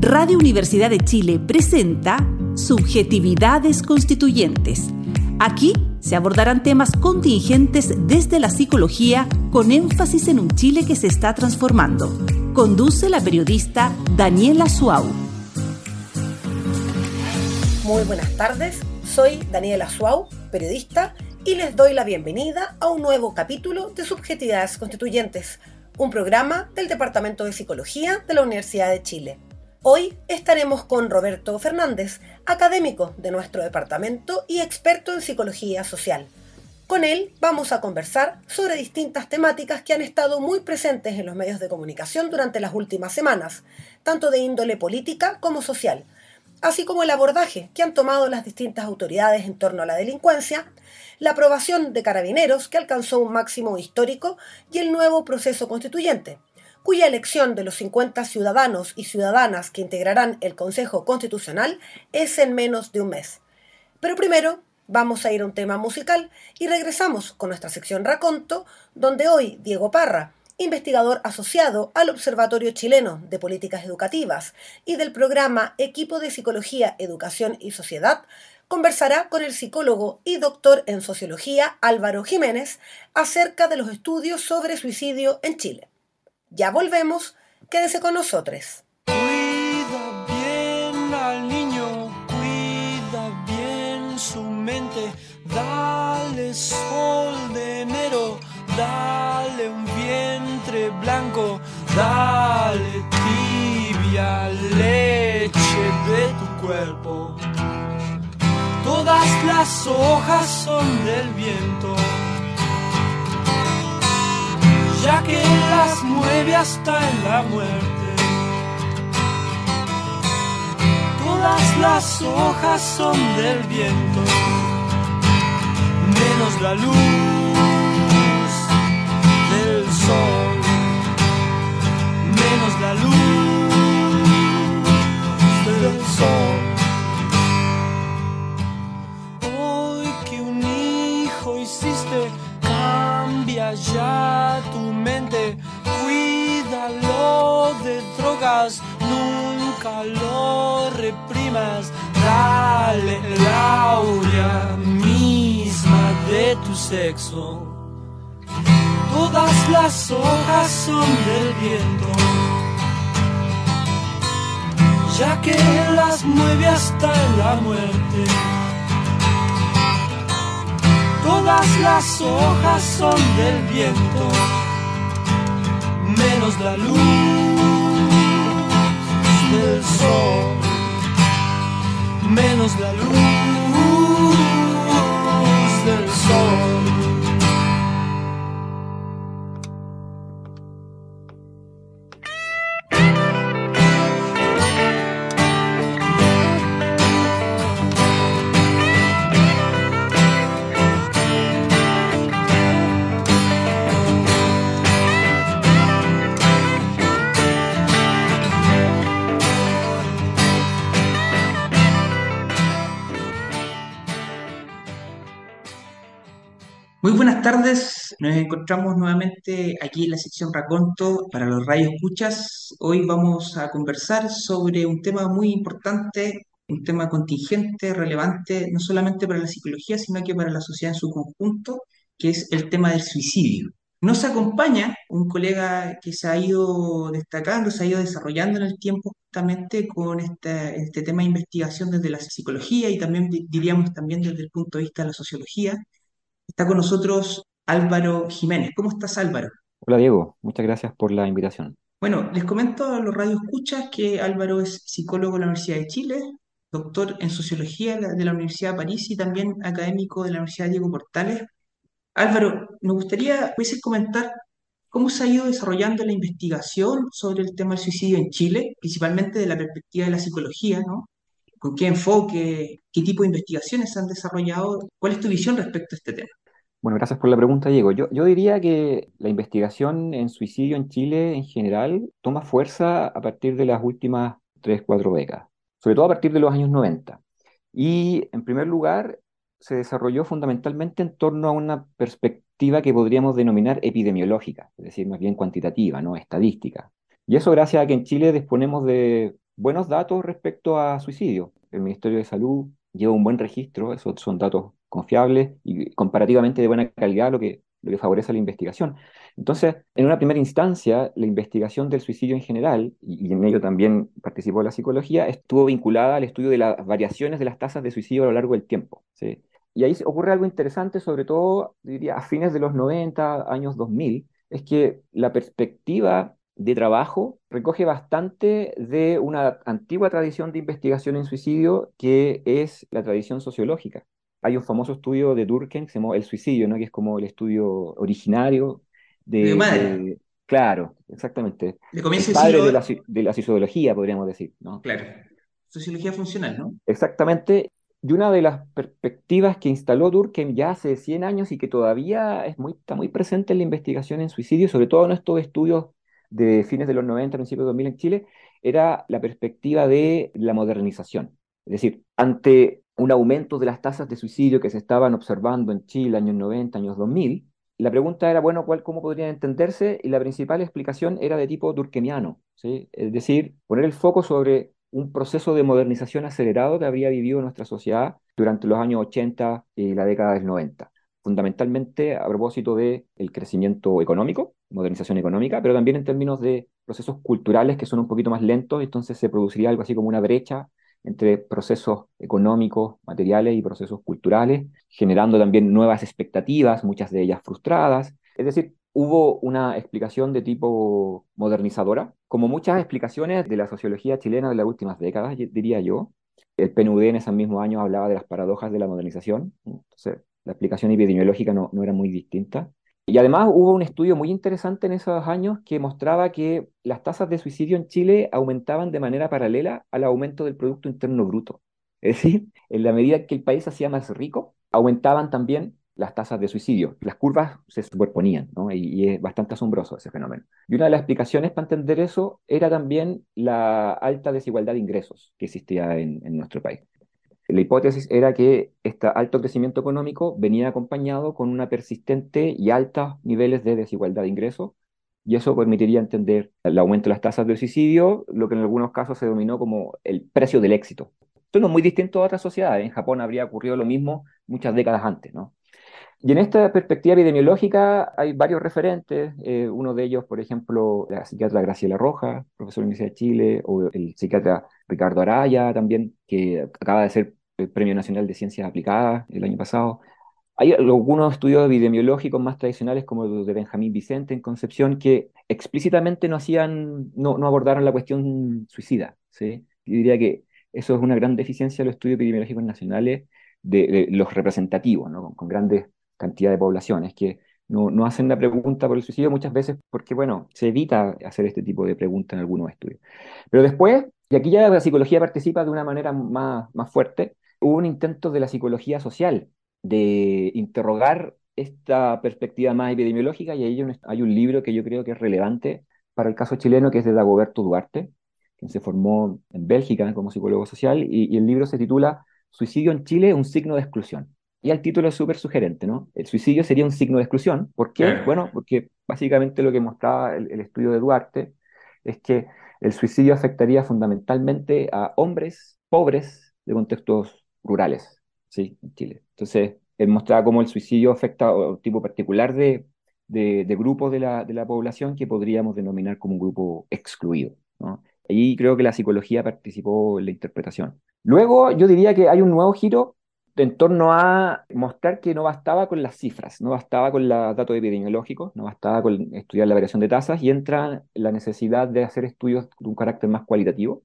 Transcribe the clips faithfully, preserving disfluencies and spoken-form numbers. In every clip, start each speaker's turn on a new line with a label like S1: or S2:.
S1: Radio Universidad de Chile presenta Subjetividades Constituyentes. Aquí se abordarán temas contingentes desde la psicología con énfasis en un Chile que se está transformando. Conduce la periodista Daniela Suau.
S2: Muy buenas tardes, soy Daniela Suau, periodista, y les doy la bienvenida a un nuevo capítulo de Subjetividades Constituyentes, un programa del Departamento de Psicología de la Universidad de Chile. Hoy estaremos con Roberto Fernández, académico de nuestro departamento y experto en psicología social. Con él vamos a conversar sobre distintas temáticas que han estado muy presentes en los medios de comunicación durante las últimas semanas, tanto de índole política como social, así como el abordaje que han tomado las distintas autoridades en torno a la delincuencia, la aprobación de Carabineros, que alcanzó un máximo histórico, y el nuevo proceso constituyente, cuya elección de los cincuenta ciudadanos y ciudadanas que integrarán el Consejo Constitucional es en menos de un mes. Pero primero vamos a ir a un tema musical y regresamos con nuestra sección Raconto, donde hoy Diego Parra, investigador asociado al Observatorio Chileno de Políticas Educativas y del programa Equipo de Psicología, Educación y Sociedad, conversará con el psicólogo y doctor en sociología Álvaro Jiménez acerca de los estudios sobre suicidio en Chile. Ya volvemos, quédese con nosotros.
S3: Cuida bien al niño, cuida bien su mente, dale sol de enero, dale un vientre blanco, dale tibia leche de tu cuerpo. Todas las hojas son del viento, ya que las mueve hasta en la muerte. Todas las hojas son del viento, menos la luz del sol, menos la luz del sol. Hoy que un hijo hiciste, cambia ya tu mente, cuídalo de drogas, nunca lo reprimas, dale la aurea misma de tu sexo. Todas las hojas son del viento, ya que las mueve hasta en la muerte. Todas las hojas son del viento, menos la luz del sol, menos la luz del sol.
S4: Muy buenas tardes, nos encontramos nuevamente aquí en la sección Raconto para los radioescuchas. Hoy vamos a conversar sobre un tema muy importante, un tema contingente, relevante, no solamente para la psicología, sino que para la sociedad en su conjunto, que es el tema del suicidio. Nos acompaña un colega que se ha ido destacando, se ha ido desarrollando en el tiempo justamente con este, este tema de investigación desde la psicología y también di- diríamos también desde el punto de vista de la sociología. Está con nosotros Álvaro Jiménez. ¿Cómo estás, Álvaro?
S5: Hola Diego, muchas gracias por la invitación.
S4: Bueno, les comento a los radioescuchas que Álvaro es psicólogo de la Universidad de Chile, doctor en sociología de la de la Universidad de París y también académico de la Universidad Diego Portales. Álvaro, me gustaría pudieses comentar cómo se ha ido desarrollando la investigación sobre el tema del suicidio en Chile, principalmente de la perspectiva de la psicología, ¿no? ¿Con qué enfoque, qué tipo de investigaciones se han desarrollado? ¿Cuál es tu visión respecto a este tema?
S5: Bueno, gracias por la pregunta, Diego. Yo, yo diría que la investigación en suicidio en Chile en general toma fuerza a partir de las últimas tres, cuatro décadas, sobre todo a partir de los años noventa. Y en primer lugar, se desarrolló fundamentalmente en torno a una perspectiva que podríamos denominar epidemiológica, es decir, más bien cuantitativa, ¿no? Estadística. Y eso gracias a que en Chile disponemos de buenos datos respecto a suicidio. El Ministerio de Salud lleva un buen registro, esos son datos confiables y comparativamente de buena calidad, lo que, lo que favorece la investigación. Entonces, en una primera instancia, la investigación del suicidio en general, y, y en ello también participó la psicología, estuvo vinculada al estudio de las variaciones de las tasas de suicidio a lo largo del tiempo, ¿sí? Y ahí ocurre algo interesante, sobre todo, diría, a fines de los noventa, años dos mil, es que la perspectiva de trabajo recoge bastante de una antigua tradición de investigación en suicidio que es la tradición sociológica. Hay un famoso estudio de Durkheim que se llama El suicidio, ¿no? Que es como el estudio originario
S4: Estudio
S5: de,
S4: madre,
S5: de- claro, exactamente,
S4: de
S5: el
S4: comienzo del
S5: padre de la,
S4: siglo,
S5: ci- de la sociología, podríamos decir, ¿no?
S4: claro, sociología funcional, ¿no?
S5: Exactamente. Y una de las perspectivas que instaló Durkheim ya hace cien años y que todavía es muy, está muy presente en la investigación en suicidio, sobre todo en estos estudios de fines de los noventa, principios de dos mil en Chile, era la perspectiva de la modernización. Es decir, ante un aumento de las tasas de suicidio que se estaban observando en Chile años noventa, años dos mil, la pregunta era, bueno, ¿cuál, cómo podrían entenderse? Y la principal explicación era de tipo durkheimiano, ¿sí? Es decir, poner el foco sobre un proceso de modernización acelerado que habría vivido nuestra sociedad durante los años ochenta y la década del noventa. Fundamentalmente a propósito del crecimiento económico, modernización económica, pero también en términos de procesos culturales que son un poquito más lentos, entonces se produciría algo así como una brecha entre procesos económicos, materiales y procesos culturales, generando también nuevas expectativas, muchas de ellas frustradas. Es decir, hubo una explicación de tipo modernizadora, como muchas explicaciones de la sociología chilena de las últimas décadas, y- diría yo. El P N U D en esos mismos años hablaba de las paradojas de la modernización, entonces la explicación epidemiológica no, no era muy distinta. Y además hubo un estudio muy interesante en esos años que mostraba que las tasas de suicidio en Chile aumentaban de manera paralela al aumento del Producto Interno Bruto. Es decir, en la medida que el país se hacía más rico, aumentaban también las tasas de suicidio. Las curvas se superponían, ¿no? Y, y es bastante asombroso ese fenómeno. Y una de las explicaciones para entender eso era también la alta desigualdad de ingresos que existía en, en nuestro país. La hipótesis era que este alto crecimiento económico venía acompañado con una persistente y altos niveles de desigualdad de ingresos, y eso permitiría entender el aumento de las tasas de suicidio, lo que en algunos casos se denominó como el precio del éxito. Esto no es muy distinto a otras sociedades. En Japón habría ocurrido lo mismo muchas décadas antes, ¿no? Y en esta perspectiva epidemiológica hay varios referentes, eh, uno de ellos, por ejemplo, la psiquiatra Graciela Rojas, profesora de la Universidad de Chile, o el psiquiatra Ricardo Araya también, que acaba de ser el Premio Nacional de Ciencias Aplicadas el año pasado. Hay algunos estudios epidemiológicos más tradicionales, como el de Benjamín Vicente en Concepción, que explícitamente no hacían, no, no abordaron la cuestión suicida, ¿sí? Yo diría que eso es una gran deficiencia de los estudios epidemiológicos nacionales, de, de los representativos, ¿no? Con, con grandes cantidades de poblaciones, que no, no hacen la pregunta por el suicidio muchas veces porque, bueno, se evita hacer este tipo de preguntas en algunos estudios. Pero después, y aquí ya la psicología participa de una manera más, más fuerte, hubo un intento de la psicología social de interrogar esta perspectiva más epidemiológica, y ahí hay un, hay un libro que yo creo que es relevante para el caso chileno, que es de Dagoberto Duarte, quien se formó en Bélgica como psicólogo social, y, y el libro se titula Suicidio en Chile, un signo de exclusión. Y el título es súper sugerente, ¿no? El suicidio sería un signo de exclusión. ¿Por qué?
S4: Claro.
S5: Bueno, porque básicamente lo que mostraba el, el estudio de Duarte es que el suicidio afectaría fundamentalmente a hombres pobres de contextos rurales, ¿sí? En Chile. Entonces, él mostraba cómo el suicidio afecta a un tipo particular de, de, de grupos de la, de la población que podríamos denominar como un grupo excluido, ¿no? Ahí creo que la psicología participó en la interpretación. Luego, yo diría que hay un nuevo giro en torno a mostrar que no bastaba con las cifras, no bastaba con los datos epidemiológicos, no bastaba con estudiar la variación de tasas, y entra la necesidad de hacer estudios de un carácter más cualitativo.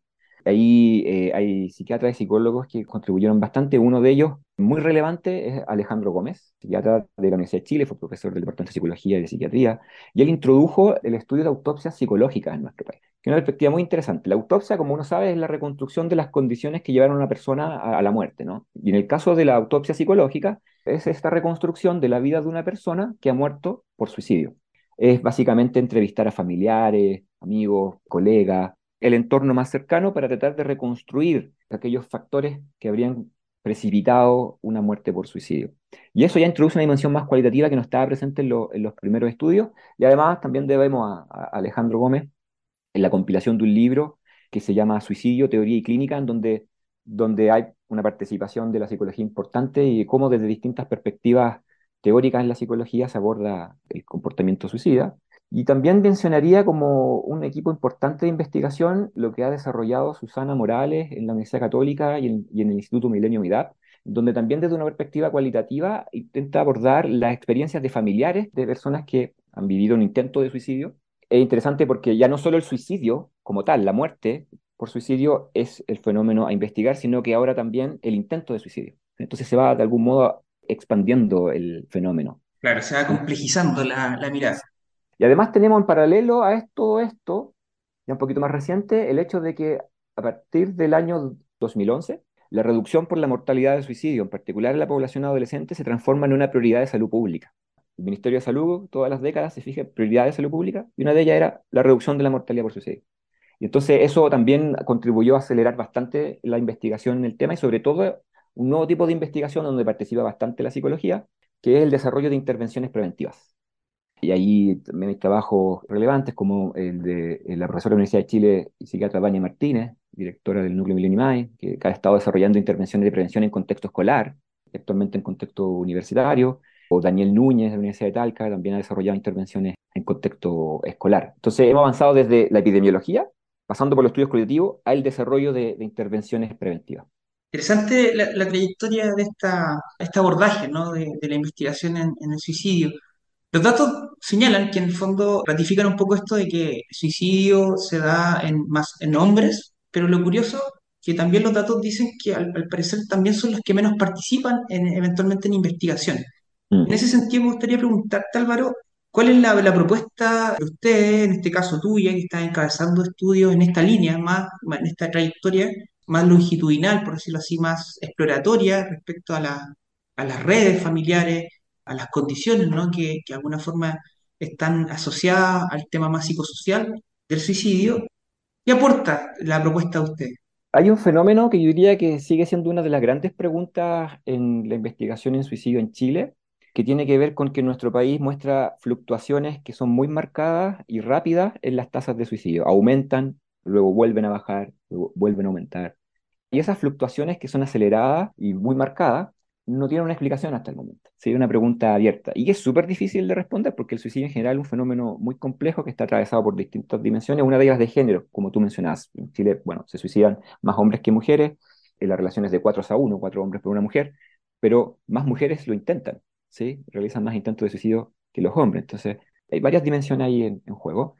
S5: Ahí eh, hay psiquiatras y psicólogos que contribuyeron bastante. Uno de ellos, muy relevante, es Alejandro Gómez, psiquiatra de la Universidad de Chile, fue profesor del Departamento de Psicología y de Psiquiatría, y él introdujo el estudio de autopsias psicológicas en nuestro país, que es una perspectiva muy interesante. La autopsia, como uno sabe, es la reconstrucción de las condiciones que llevaron a una persona a, a la muerte, ¿no? Y en el caso de la autopsia psicológica, es esta reconstrucción de la vida de una persona que ha muerto por suicidio. Es básicamente entrevistar a familiares, amigos, colegas, el entorno más cercano, para tratar de reconstruir aquellos factores que habrían precipitado una muerte por suicidio. Y eso ya introduce una dimensión más cualitativa que no estaba presente en, lo- en los primeros estudios, y además también debemos a, a Alejandro Gómez en la compilación de un libro que se llama Suicidio, Teoría y Clínica, en donde, donde hay una participación de la psicología importante y cómo desde distintas perspectivas teóricas en la psicología se aborda el comportamiento suicida. Y también mencionaría como un equipo importante de investigación lo que ha desarrollado Susana Morales en la Universidad Católica y en, y en el Instituto Milenio Midap, donde también desde una perspectiva cualitativa intenta abordar las experiencias de familiares de personas que han vivido un intento de suicidio. Es interesante porque ya no solo el suicidio como tal, la muerte por suicidio es el fenómeno a investigar, sino que ahora también el intento de suicidio. Entonces se va de algún modo expandiendo el fenómeno.
S4: Claro, se va
S5: ¿Sí?
S4: complejizando la, la mirada.
S5: Y además tenemos en paralelo a esto, todo esto, ya un poquito más reciente, el hecho de que a partir del año dos mil once, la reducción por la mortalidad de suicidio, en particular en la población adolescente, se transforma en una prioridad de salud pública. El Ministerio de Salud todas las décadas se fija en prioridades de salud pública y una de ellas era la reducción de la mortalidad por suicidio. Y entonces eso también contribuyó a acelerar bastante la investigación en el tema y sobre todo un nuevo tipo de investigación donde participa bastante la psicología, que es el desarrollo de intervenciones preventivas. Y ahí también hay trabajos relevantes como el de la profesora de la Universidad de Chile y psiquiatra Vania Martínez, directora del Núcleo Milenio I M A I, que, que ha estado desarrollando intervenciones de prevención en contexto escolar, actualmente en contexto universitario, o Daniel Núñez de la Universidad de Talca también ha desarrollado intervenciones en contexto escolar. Entonces hemos avanzado desde la epidemiología, pasando por los estudios cualitativos, al desarrollo de, de intervenciones preventivas.
S4: Interesante la, la trayectoria de esta, este abordaje, ¿no? de, de la investigación en, en el suicidio. Los datos señalan que en el fondo ratifican un poco esto de que el suicidio se da en, más en hombres, pero lo curioso que también los datos dicen que al, al parecer también son los que menos participan en, eventualmente en investigaciones. En
S5: Mm.
S4: ese sentido, me gustaría preguntarte, Álvaro, ¿cuál es la, la propuesta de ustedes, en este caso tuya, que está encabezando estudios en esta línea, más, más en esta trayectoria más longitudinal, por decirlo así, más exploratoria respecto a, la- a las redes familiares, a las condiciones, ¿no? que, que de alguna forma están asociadas al tema más psicosocial del suicidio? ¿Qué aporta la propuesta de ustedes?
S5: Hay un fenómeno que yo diría que sigue siendo una de las grandes preguntas en la investigación en suicidio en Chile, que tiene que ver con que nuestro país muestra fluctuaciones que son muy marcadas y rápidas en las tasas de suicidio. Aumentan, luego vuelven a bajar, luego vuelven a aumentar. Y esas fluctuaciones que son aceleradas y muy marcadas no tienen una explicación hasta el momento. Sería una pregunta abierta y que es súper difícil de responder porque el suicidio en general es un fenómeno muy complejo que está atravesado por distintas dimensiones, una de ellas de género, como tú mencionabas. En Chile, bueno, se suicidan más hombres que mujeres, en la relación es de cuatro a uno, cuatro hombres por una mujer, pero más mujeres lo intentan, ¿sí? Realizan más intentos de suicidio que los hombres. Entonces, hay varias dimensiones ahí en, en juego.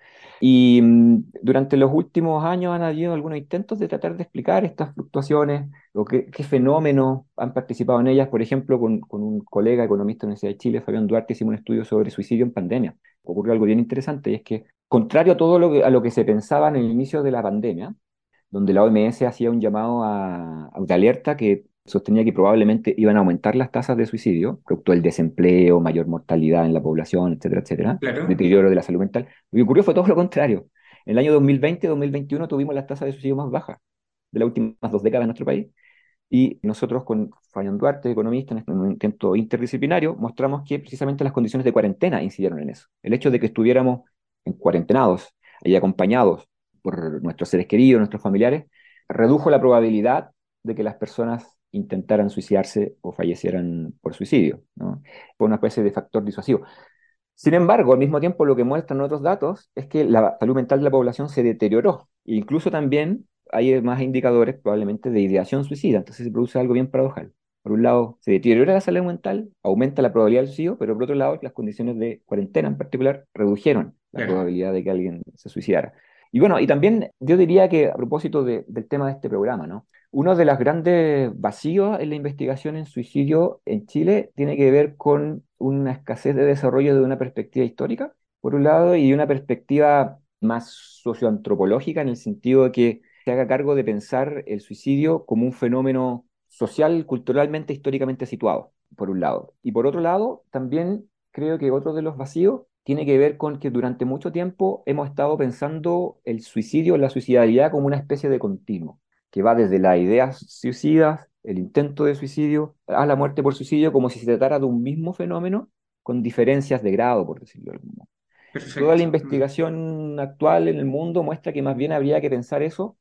S5: Y mm, durante los últimos años han habido algunos intentos de tratar de explicar estas fluctuaciones o qué, qué fenómenos han participado en ellas. Por ejemplo, con, con un colega economista de la Universidad de Chile, Fabián Duarte, hicimos un estudio sobre suicidio en pandemia. Ocurrió algo bien interesante y es que, contrario a todo lo que, a lo que se pensaba en el inicio de la pandemia, donde la O M S hacía un llamado a, a- de alerta que sostenía que probablemente iban a aumentar las tasas de suicidio, producto del desempleo, mayor mortalidad en la población, etcétera, etcétera,
S4: Claro.
S5: deterioro de la salud mental. Lo que ocurrió fue todo lo contrario. En el año dos mil veinte, dos mil veintiuno tuvimos las tasas de suicidio más bajas de las últimas dos décadas en nuestro país. Y nosotros con Fabián Duarte, economista, en un intento interdisciplinario, mostramos que precisamente las condiciones de cuarentena incidieron en eso. El hecho de que estuviéramos en cuarentenados y acompañados por nuestros seres queridos, nuestros familiares, redujo la probabilidad de que las personas intentaran suicidarse o fallecieran por suicidio, ¿no? Fue una especie de factor disuasivo. Sin embargo, al mismo tiempo, lo que muestran otros datos es que la salud mental de la población se deterioró. E incluso también hay más indicadores probablemente de ideación suicida. Entonces se produce algo bien paradojal. Por un lado, se deteriora la salud mental, aumenta la probabilidad del suicidio, pero por otro lado, las condiciones de cuarentena en particular redujeron la
S4: Claro.
S5: probabilidad de que alguien se suicidara. Y bueno, y también yo diría que a propósito de- del tema de este programa, ¿no? Uno de los grandes vacíos en la investigación en suicidio en Chile tiene que ver con una escasez de desarrollo de una perspectiva histórica, por un lado, y una perspectiva más socioantropológica en el sentido de que se haga cargo de pensar el suicidio como un fenómeno social, culturalmente, históricamente situado, por un lado. Y por otro lado, también creo que otro de los vacíos tiene que ver con que durante mucho tiempo hemos estado pensando el suicidio, la suicidalidad como una especie de continuo que va desde las ideas suicidas, el intento de suicidio, a la muerte por suicidio, como si se tratara de un mismo fenómeno con diferencias de grado, por decirlo de algún modo. Toda la
S4: Perfecto. Mm.
S5: investigación actual en el mundo muestra que más bien habría que pensar eso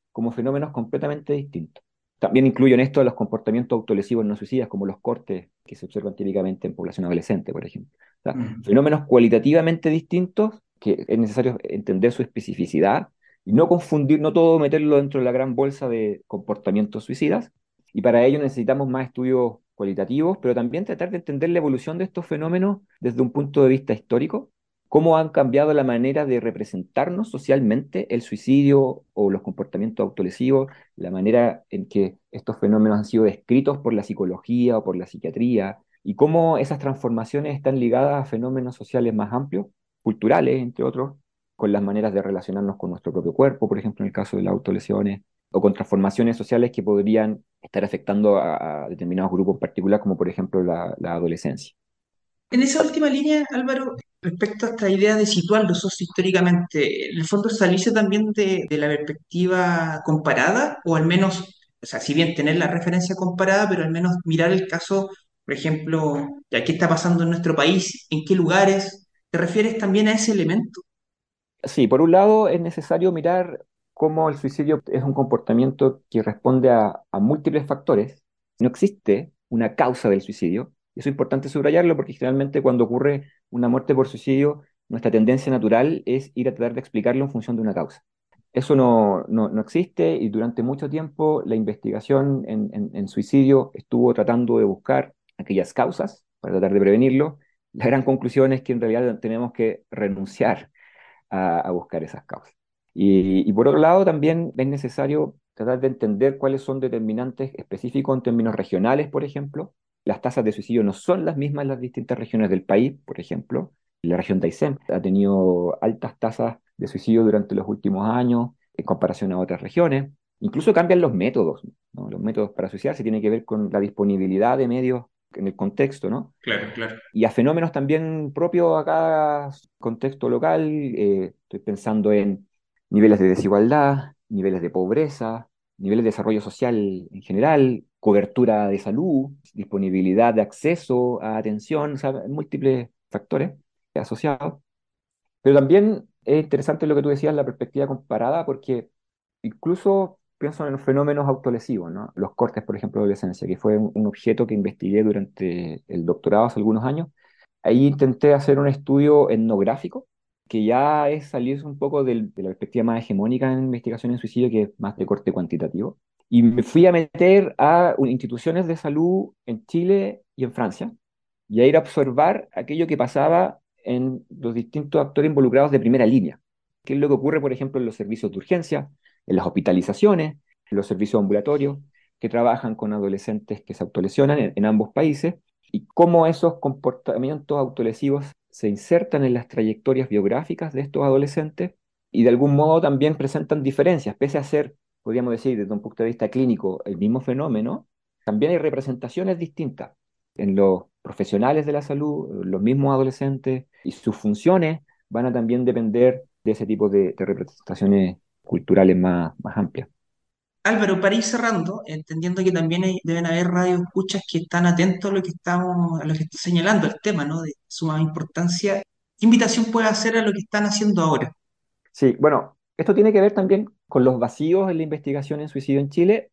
S5: como fenómenos completamente distintos. También incluyo en esto los comportamientos autolesivos no suicidas, como los cortes que se observan típicamente en población adolescente, por ejemplo. O sea,
S4: Mm.
S5: fenómenos cualitativamente distintos que es necesario entender su especificidad y no confundir, no todo meterlo dentro de la gran bolsa de comportamientos suicidas. Y para ello necesitamos más estudios cualitativos, pero también tratar de entender la evolución de estos fenómenos desde un punto de vista histórico, cómo han cambiado la manera de representarnos socialmente el suicidio o los comportamientos autolesivos, la manera en que estos fenómenos han sido descritos por la psicología o por la psiquiatría, y cómo esas transformaciones están ligadas a fenómenos sociales más amplios, culturales, entre otros, con las maneras de relacionarnos con nuestro propio cuerpo, por ejemplo, en el caso de las autolesiones, o con transformaciones sociales que podrían estar afectando a, a determinados grupos en particular, como por ejemplo la, la adolescencia.
S4: En esa última línea, Álvaro, respecto a esta idea de situarlo sociohistóricamente, en el fondo salirse también de, de la perspectiva comparada, o al menos, o sea, si bien tener la referencia comparada, pero al menos mirar el caso, por ejemplo, de qué está pasando en nuestro país, en qué lugares, ¿te refieres también a ese elemento?
S5: Sí, por un lado es necesario mirar cómo el suicidio es un comportamiento que responde a, a múltiples factores. No existe una causa del suicidio. Y eso es importante subrayarlo porque generalmente cuando ocurre una muerte por suicidio, nuestra tendencia natural es ir a tratar de explicarlo en función de una causa. Eso no, no, no existe y durante mucho tiempo la investigación en, en, en suicidio estuvo tratando de buscar aquellas causas para tratar de prevenirlo. La gran conclusión es que en realidad tenemos que renunciar a, a buscar esas causas. Y, y por otro lado, también es necesario tratar de entender cuáles son determinantes específicos en términos regionales, por ejemplo. Las tasas de suicidio no son las mismas en las distintas regiones del país, por ejemplo. La región de Aysén ha tenido altas tasas de suicidio durante los últimos años en comparación a otras regiones. Incluso cambian los métodos, ¿no? Los métodos para suicidarse tienen que ver con la disponibilidad de medios en el contexto, ¿no?
S4: Claro, claro.
S5: Y a fenómenos también propios a cada contexto local. Eh, estoy pensando en niveles de desigualdad, niveles de pobreza, niveles de desarrollo social en general, cobertura de salud, disponibilidad de acceso a atención, o sea, múltiples factores asociados. Pero también es interesante lo que tú decías, la perspectiva comparada, porque incluso pienso en los fenómenos autolesivos, ¿no? Los cortes, por ejemplo, de adolescencia, que fue un, un objeto que investigué durante el doctorado hace algunos años. Ahí intenté hacer un estudio etnográfico, que ya es salirse un poco del- de la perspectiva más hegemónica en investigación en suicidio, que es más de corte cuantitativo. Y me fui a meter a un- instituciones de salud en Chile y en Francia, y a ir a observar aquello que pasaba en los distintos actores involucrados de primera línea. ¿Qué es lo que ocurre, por ejemplo, en los servicios de urgencia, en las hospitalizaciones, en los servicios ambulatorios, que trabajan con adolescentes que se autolesionan en, en ambos países, y cómo esos comportamientos autolesivos se insertan en las trayectorias biográficas de estos adolescentes y de algún modo también presentan diferencias, pese a ser, podríamos decir, desde un punto de vista clínico, el mismo fenómeno, también hay representaciones distintas en los profesionales de la salud, los mismos adolescentes, y sus funciones van a también depender de ese tipo de, de representaciones culturales más, más amplias.
S4: Álvaro, para ir cerrando, entendiendo que también hay- deben haber radioescuchas que están atentos a lo que estamos, a lo que está señalando el tema, ¿no? De suma importancia. ¿Qué invitación puede hacer a lo que están haciendo ahora?
S5: Sí, bueno, esto tiene que ver también con los vacíos en la investigación en suicidio en Chile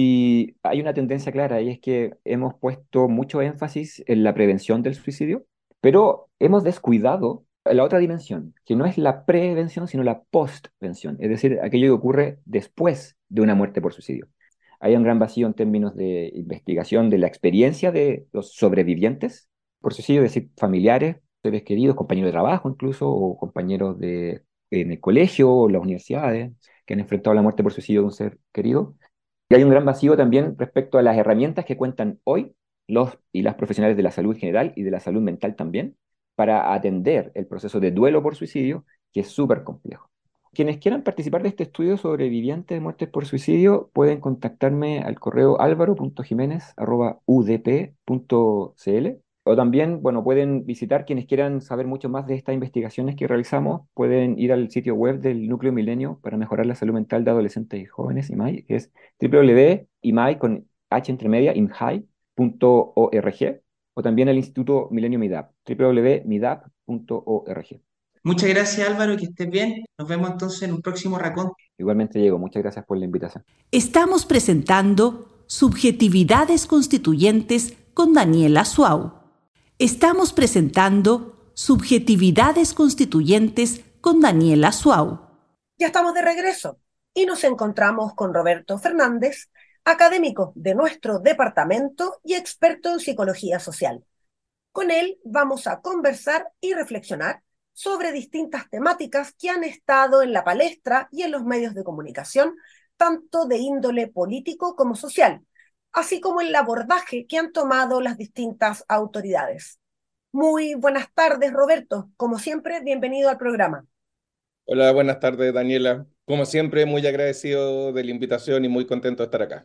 S5: y hay una tendencia clara y es que hemos puesto mucho énfasis en la prevención del suicidio, pero hemos descuidado la otra dimensión, que no es la prevención, sino la postvención, es decir, aquello que ocurre después de una muerte por suicidio. Hay un gran vacío en términos de investigación de la experiencia de los sobrevivientes por suicidio, es decir, familiares, seres queridos, compañeros de trabajo incluso, o compañeros de, en el colegio o las universidades que han enfrentado la muerte por suicidio de un ser querido. Y hay un gran vacío también respecto a las herramientas que cuentan hoy los y las profesionales de la salud en general y de la salud mental también para atender el proceso de duelo por suicidio, que es súper complejo. Quienes quieran participar de este estudio sobrevivientes de muertes por suicidio pueden contactarme al correo alvaro punto jiménez arroba u d p punto c l. O también, bueno, pueden visitar quienes quieran saber mucho más de estas investigaciones que realizamos, pueden ir al sitio web del Núcleo Milenio para mejorar la salud mental de adolescentes y jóvenes, I M A I, que es w w w punto i m a i con h entre media, imhai punto org, o también al Instituto Milenio MIDAP, w w w punto midap punto org.
S4: Muchas gracias Álvaro, que estés bien. Nos vemos entonces en un próximo racón.
S5: Igualmente, Diego, muchas gracias por la invitación.
S1: Estamos presentando Subjetividades Constituyentes con Daniela Suau. Estamos presentando Subjetividades Constituyentes con Daniela Suau.
S2: Ya estamos de regreso y nos encontramos con Roberto Fernández, académico de nuestro departamento y experto en psicología social. Con él vamos a conversar y reflexionar sobre distintas temáticas que han estado en la palestra y en los medios de comunicación, tanto de índole político como social, así como el abordaje que han tomado las distintas autoridades. Muy buenas tardes, Roberto. Como siempre, bienvenido al programa.
S6: Hola, buenas tardes, Daniela. Como siempre, muy agradecido de la invitación y muy contento de estar acá.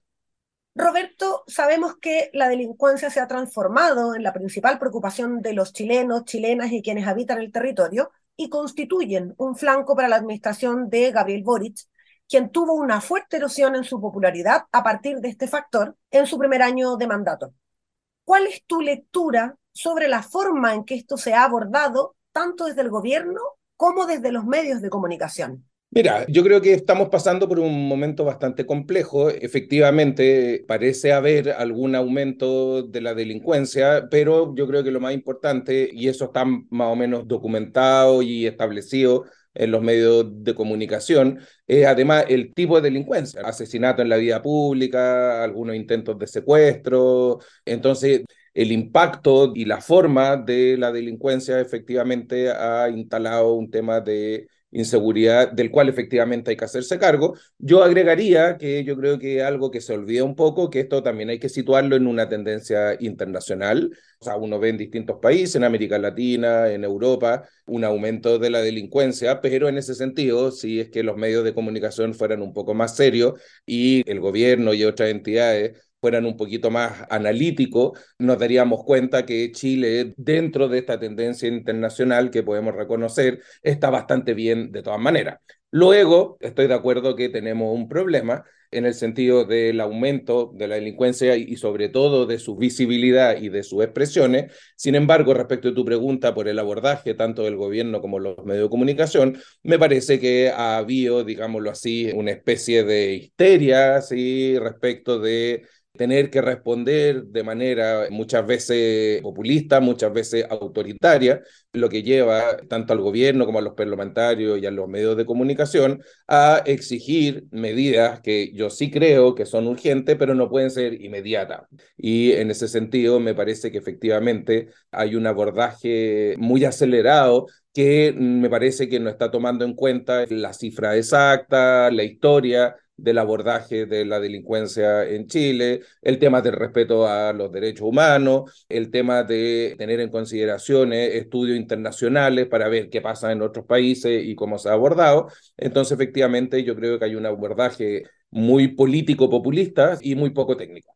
S2: Roberto, sabemos que la delincuencia se ha transformado en la principal preocupación de los chilenos, chilenas y quienes habitan el territorio y constituyen un flanco para la administración de Gabriel Boric, quien tuvo una fuerte erosión en su popularidad a partir de este factor en su primer año de mandato. ¿Cuál es tu lectura sobre la forma en que esto se ha abordado tanto desde el gobierno como desde los medios de comunicación?
S6: Mira, yo creo que estamos pasando por un momento bastante complejo. Efectivamente, parece haber algún aumento de la delincuencia, pero yo creo que lo más importante, y eso está más o menos documentado y establecido en los medios de comunicación, es además el tipo de delincuencia, asesinato en la vía pública, algunos intentos de secuestro. Entonces, el impacto y la forma de la delincuencia efectivamente ha instalado un tema de inseguridad del cual efectivamente hay que hacerse cargo. Yo agregaría que yo creo que algo que se olvida un poco, que esto también hay que situarlo en una tendencia internacional. O sea, uno ve en distintos países, en América Latina, en Europa, un aumento de la delincuencia, pero en ese sentido, si es que los medios de comunicación fueran un poco más serios y el gobierno y otras entidades fueran un poquito más analíticos, nos daríamos cuenta que Chile, dentro de esta tendencia internacional que podemos reconocer, está bastante bien de todas maneras. Luego, estoy de acuerdo que tenemos un problema en el sentido del aumento de la delincuencia y sobre todo de su visibilidad y de sus expresiones. Sin embargo, respecto a tu pregunta por el abordaje tanto del gobierno como los medios de comunicación, me parece que ha habido, digámoslo así, una especie de histeria, ¿sí?, respecto de tener que responder de manera muchas veces populista, muchas veces autoritaria, lo que lleva tanto al gobierno como a los parlamentarios y a los medios de comunicación a exigir medidas que yo sí creo que son urgentes, pero no pueden ser inmediatas. Y en ese sentido me parece que efectivamente hay un abordaje muy acelerado que me parece que no está tomando en cuenta la cifra exacta, la historia del abordaje de la delincuencia en Chile, el tema del respeto a los derechos humanos, el tema de tener en consideración estudios internacionales para ver qué pasa en otros países y cómo se ha abordado. Entonces, efectivamente, yo creo que hay un abordaje muy político-populista y muy poco técnico.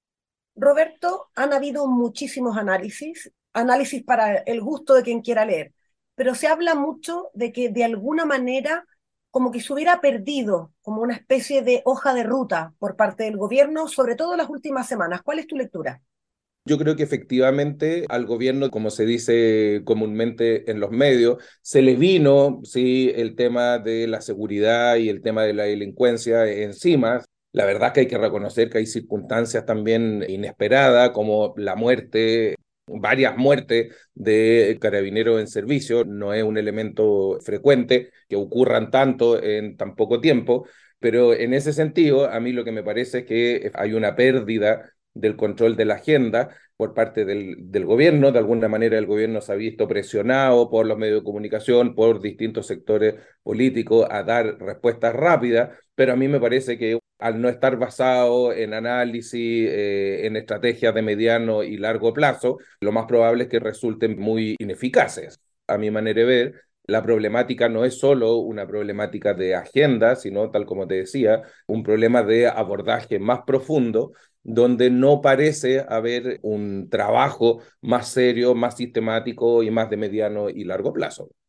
S2: Roberto, han habido muchísimos análisis, análisis para el gusto de quien quiera leer, pero se habla mucho de que de alguna manera como que se hubiera perdido como una especie de hoja de ruta por parte del gobierno, sobre todo en las últimas semanas. ¿Cuál es tu lectura?
S6: Yo creo que efectivamente al gobierno, como se dice comúnmente en los medios, se le vino, sí, el tema de la seguridad y el tema de la delincuencia encima. La verdad es que hay que reconocer que hay circunstancias también inesperadas, como la muerte, varias muertes de carabineros en servicio. No es un elemento frecuente que ocurran tanto en tan poco tiempo, pero en ese sentido, a mí lo que me parece es que hay una pérdida del control de la agenda por parte del, del gobierno. De alguna manera el gobierno se ha visto presionado por los medios de comunicación, por distintos sectores políticos a dar respuestas rápidas, pero a mí me parece que al no estar basado en análisis, eh, en estrategias de mediano y largo plazo, lo más probable es que resulten muy ineficaces. A mi manera de ver, la problemática no es solo una problemática de agenda, sino, tal como te decía, un problema de abordaje más profundo, donde no parece haber un trabajo más serio, más sistemático y más de mediano y largo plazo.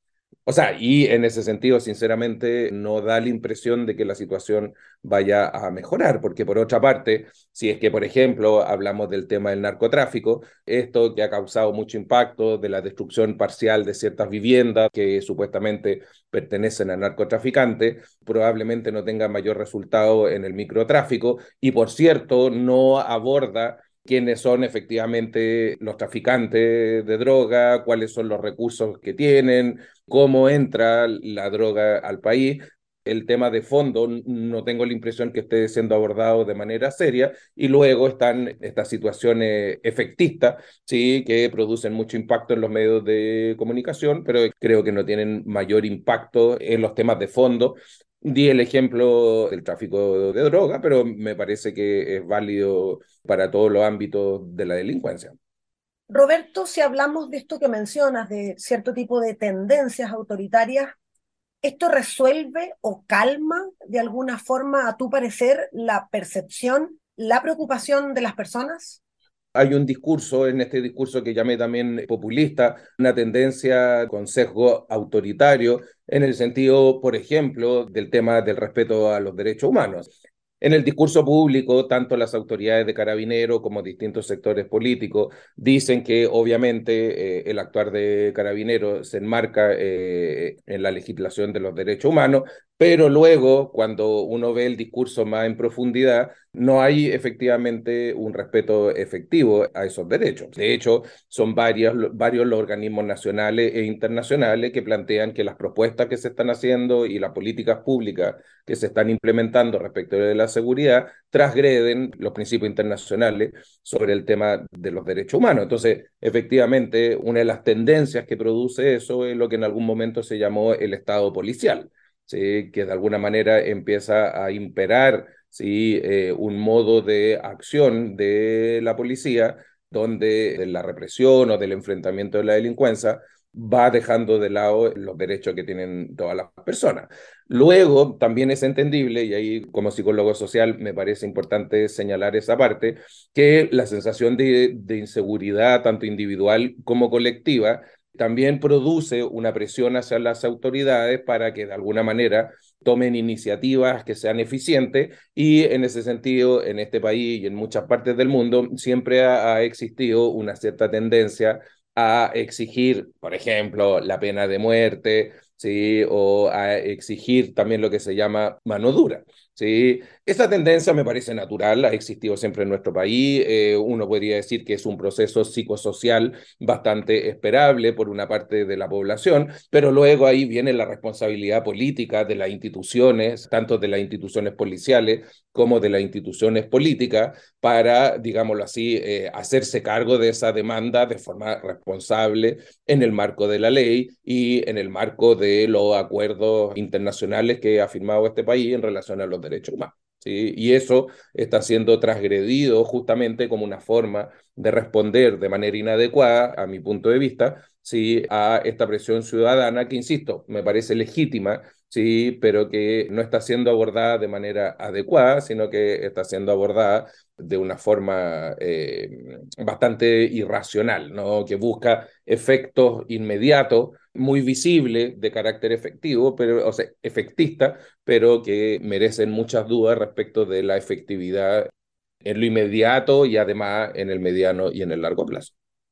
S6: O sea, y en ese sentido, sinceramente, no da la impresión de que la situación vaya a mejorar, porque por otra parte, si es que, por ejemplo, hablamos del tema del narcotráfico, esto que ha causado mucho impacto de la destrucción parcial de ciertas viviendas que supuestamente pertenecen a narcotraficantes, probablemente no tenga mayor resultado en el microtráfico y, por cierto, no aborda quiénes son efectivamente los traficantes de droga, cuáles son los recursos que tienen, cómo entra la droga al país. El tema de fondo no tengo la impresión que esté siendo abordado de manera seria y luego están estas situaciones efectistas, sí, que producen mucho impacto en los medios de comunicación, pero creo que no tienen mayor impacto en los temas de fondo. Di el ejemplo del tráfico de droga, pero me parece que es válido para todos los ámbitos de la delincuencia.
S2: Roberto, si hablamos de esto que mencionas, de cierto tipo de tendencias autoritarias, ¿esto resuelve o calma de alguna forma, a tu parecer, la percepción, la preocupación de las personas?
S6: Hay un discurso, en este discurso que llamé también populista, una tendencia con sesgo autoritario, en el sentido, por ejemplo, del tema del respeto a los derechos humanos. En el discurso público, tanto las autoridades de Carabineros como distintos sectores políticos dicen que obviamente eh, el actuar de Carabineros se enmarca eh, en la legislación de los derechos humanos, pero luego, cuando uno ve el discurso más en profundidad, no hay efectivamente un respeto efectivo a esos derechos. De hecho, son varios, varios los organismos nacionales e internacionales que plantean que las propuestas que se están haciendo y las políticas públicas que se están implementando respecto de la seguridad transgreden los principios internacionales sobre el tema de los derechos humanos. Entonces, efectivamente, una de las tendencias que produce eso es lo que en algún momento se llamó el Estado policial, ¿sí? Que de alguna manera empieza a imperar, ¿sí? eh, un modo de acción de la policía donde la represión o del enfrentamiento de la delincuencia va dejando de lado los derechos que tienen todas las personas. Luego, también es entendible, y ahí como psicólogo social me parece importante señalar esa parte, que la sensación de, de inseguridad, tanto individual como colectiva, también produce una presión hacia las autoridades para que de alguna manera tomen iniciativas que sean eficientes y en ese sentido, en este país y en muchas partes del mundo, siempre ha, ha existido una cierta tendencia a exigir, por ejemplo, la pena de muerte, ¿sí? O a exigir también lo que se llama mano dura, ¿sí? Esta tendencia me parece natural, ha existido siempre en nuestro país, eh, uno podría decir que es un proceso psicosocial bastante esperable por una parte de la población, pero luego ahí viene la responsabilidad política de las instituciones, tanto de las instituciones policiales como de las instituciones políticas, para, digámoslo así, eh, hacerse cargo de esa demanda de forma responsable en el marco de la ley y en el marco de los acuerdos internacionales que ha firmado este país en relación a los derechos humanos. ¿Sí? Y eso está siendo transgredido justamente como una forma de responder de manera inadecuada, a mi punto de vista, ¿sí? A esta presión ciudadana que, insisto, me parece legítima, sí, pero que no está siendo abordada de manera adecuada, sino que está siendo abordada de una forma eh, bastante irracional, ¿no? Que busca efectos inmediatos, muy visibles, de carácter efectivo, pero, o sea, efectista, pero que merecen muchas dudas respecto de la efectividad en lo inmediato y además en el mediano y en el largo plazo.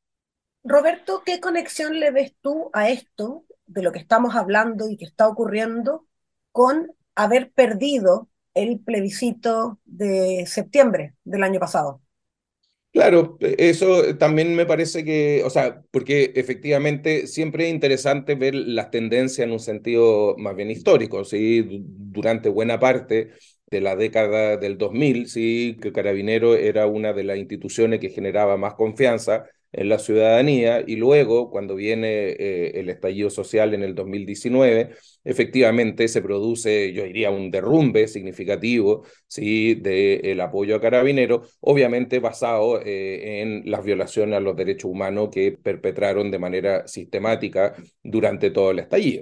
S2: Roberto, ¿qué conexión le ves tú a esto, de lo que estamos hablando y que está ocurriendo, con haber perdido el plebiscito de septiembre del año pasado?
S6: Claro, eso también me parece que, o sea, porque efectivamente siempre es interesante ver las tendencias en un sentido más bien histórico, ¿sí? Durante buena parte de la década del dos mil, sí, que Carabinero era una de las instituciones que generaba más confianza en la ciudadanía y luego, cuando viene eh, el estallido social en el dos mil diecinueve, efectivamente se produce, yo diría, un derrumbe significativo, ¿sí? Del apoyo a Carabineros, obviamente basado eh, en las violaciones a los derechos humanos que perpetraron de manera sistemática durante todo el estallido.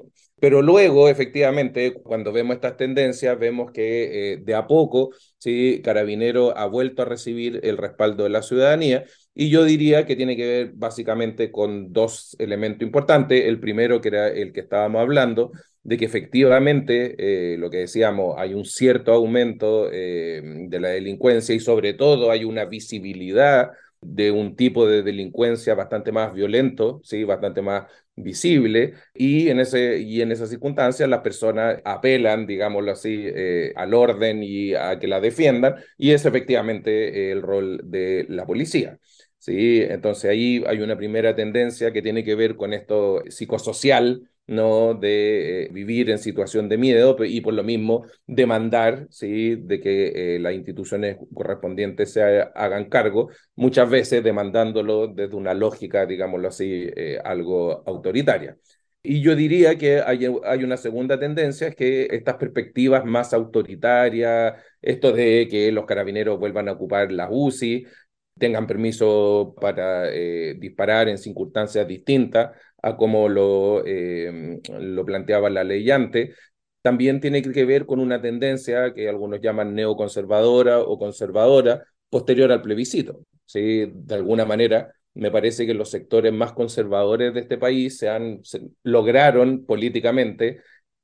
S6: Pero luego, efectivamente, cuando vemos estas tendencias, vemos que eh, de a poco, ¿sí? Carabinero ha vuelto a recibir el respaldo de la ciudadanía, y yo diría que tiene que ver básicamente con dos elementos importantes. El primero, que era el que estábamos hablando, de que efectivamente, eh, lo que decíamos, hay un cierto aumento eh, de la delincuencia, y sobre todo hay una visibilidad de un tipo de delincuencia bastante más violento, ¿sí? Bastante más visible, y en, ese, y en esas circunstancias las personas apelan, digámoslo así, eh, al orden y a que la defiendan, y es efectivamente eh, el rol de la policía. ¿Sí? Entonces ahí hay una primera tendencia que tiene que ver con esto psicosocial, ¿no? De eh, vivir en situación de miedo y por lo mismo demandar, ¿sí? De que eh, las instituciones correspondientes se hagan cargo, muchas veces demandándolo desde una lógica, digámoslo así, eh, algo autoritaria. Y yo diría que hay, hay una segunda tendencia, es que estas perspectivas más autoritarias, esto de que los carabineros vuelvan a ocupar las U C I, tengan permiso para eh, disparar en circunstancias distintas a como lo, eh, lo planteaba la ley antes, también tiene que ver con una tendencia que algunos llaman neoconservadora o conservadora posterior al plebiscito. ¿Sí? De alguna manera, me parece que los sectores más conservadores de este país se han, se, lograron políticamente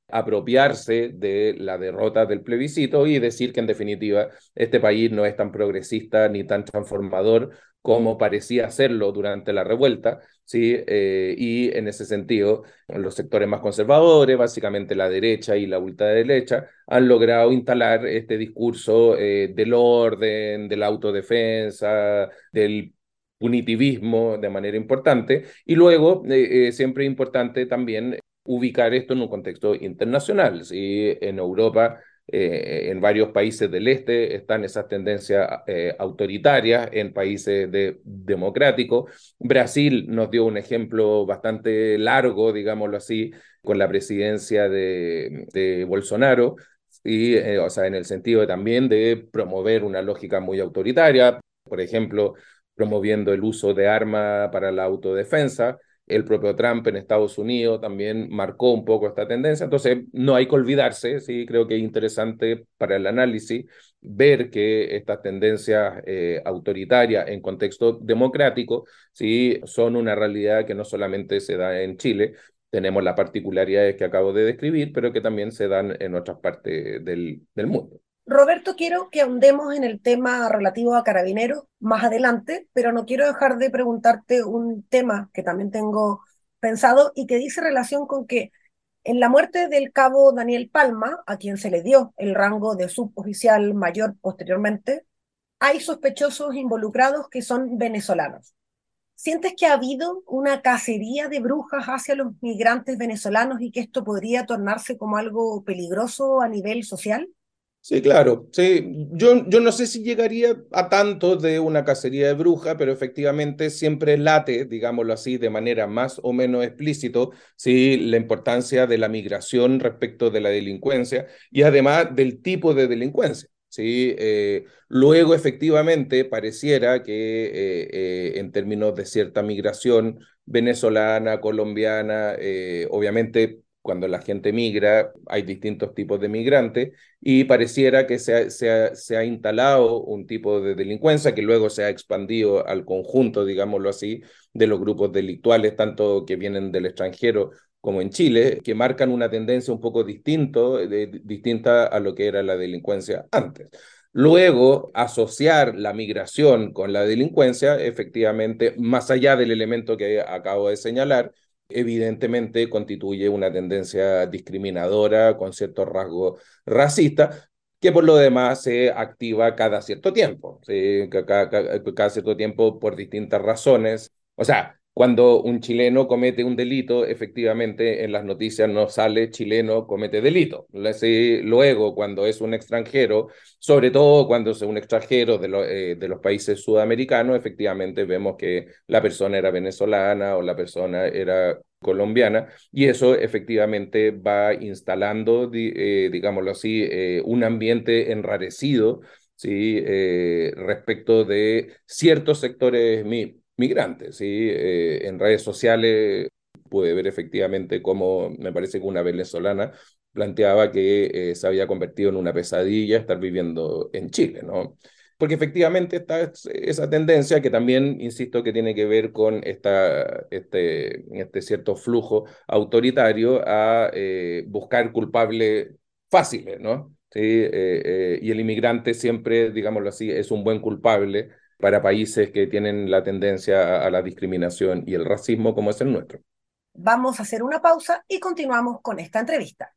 S6: apropiarse de la derrota del plebiscito y decir que en definitiva este país no es tan progresista ni tan transformador como parecía serlo durante la revuelta, ¿sí? Eh, y en ese sentido, los sectores más conservadores, básicamente la derecha y la ultraderecha, han logrado instalar este discurso eh, del orden, de la autodefensa, del punitivismo de manera importante, y luego eh, eh, siempre es importante también ubicar esto en un contexto internacional. ¿Sí? En Europa, eh, en varios países del este, están esas tendencias eh, autoritarias, en países de, democráticos. Brasil nos dio un ejemplo bastante largo, digámoslo así, con la presidencia de, de Bolsonaro, y, eh, o sea, en el sentido también de promover una lógica muy autoritaria, por ejemplo, promoviendo el uso de armas para la autodefensa. El propio Trump en Estados Unidos también marcó un poco esta tendencia. Entonces, no hay que olvidarse, sí, creo que es interesante para el análisis ver que estas tendencias eh, autoritarias en contexto democrático, sí, son una realidad que no solamente se da en Chile. Tenemos las particularidades que acabo de describir, pero que también se dan en otras partes del, del mundo.
S2: Roberto, quiero que ahondemos en el tema relativo a Carabineros más adelante, pero no quiero dejar de preguntarte un tema que también tengo pensado y que dice relación con que en la muerte del cabo Daniel Palma, a quien se le dio el rango de suboficial mayor posteriormente, hay sospechosos involucrados que son venezolanos. ¿Sientes que ha habido una cacería de brujas hacia los migrantes venezolanos y que esto podría tornarse como algo peligroso a nivel social?
S6: Sí, claro. Sí. Yo, yo no sé si llegaría a tanto de una cacería de bruja, pero efectivamente siempre late, digámoslo así, de manera más o menos explícito, sí, la importancia de la migración respecto de la delincuencia y además del tipo de delincuencia. Sí, eh, luego efectivamente pareciera que eh, eh, en términos de cierta migración venezolana, colombiana, eh, obviamente cuando la gente migra hay distintos tipos de migrantes, y pareciera que se ha, se ha, se ha instalado un tipo de delincuencia que luego se ha expandido al conjunto, digámoslo así, de los grupos delictuales, tanto que vienen del extranjero como en Chile, que marcan una tendencia un poco distinto, de, distinta a lo que era la delincuencia antes. Luego, asociar la migración con la delincuencia, efectivamente, más allá del elemento que acabo de señalar, evidentemente constituye una tendencia discriminadora con ciertos rasgos racistas, que por lo demás se activa cada cierto tiempo, ¿sí? cada, cada, cada cierto tiempo por distintas razones. O sea, cuando un chileno comete un delito, efectivamente en las noticias no sale chileno comete delito. ¿Sí? Luego, cuando es un extranjero, sobre todo cuando es un extranjero de, lo, eh, de los países sudamericanos, efectivamente vemos que la persona era venezolana o la persona era colombiana, y eso efectivamente va instalando, eh, digámoslo así, eh, un ambiente enrarecido, ¿sí? eh, respecto de ciertos sectores mi migrantes. ¿Sí? Eh, en redes sociales pude ver efectivamente cómo me parece que una venezolana planteaba que eh, se había convertido en una pesadilla estar viviendo en Chile, ¿no? Porque efectivamente está esa tendencia que también, insisto, que tiene que ver con esta, este, este cierto flujo autoritario a eh, buscar culpables fáciles, ¿no? Sí, eh, eh, y el inmigrante siempre, digámoslo así, es un buen culpable para países que tienen la tendencia a, a la discriminación y el racismo como es el nuestro.
S2: Vamos a hacer una pausa y continuamos con esta entrevista.